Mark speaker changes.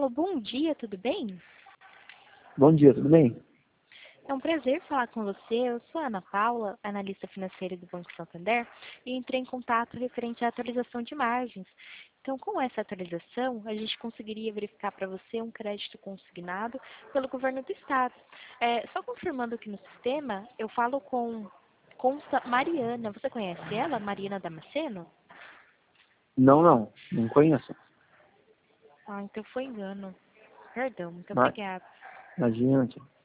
Speaker 1: Alô, bom dia, tudo bem?
Speaker 2: Bom dia, tudo bem?
Speaker 1: É um prazer falar com você. Eu sou a Ana Paula, analista financeira do Banco Santander, e entrei em contato referente à atualização de margens. Então, com essa atualização, a gente conseguiria verificar para você um crédito consignado pelo governo do estado. Só confirmando aqui no sistema, eu falo com Consta Mariana. Você conhece ela, Mariana Damasceno?
Speaker 2: Não conheço.
Speaker 1: Ah, então foi engano. Perdão, muito
Speaker 2: Mas,
Speaker 1: obrigada.
Speaker 2: imagina, tia.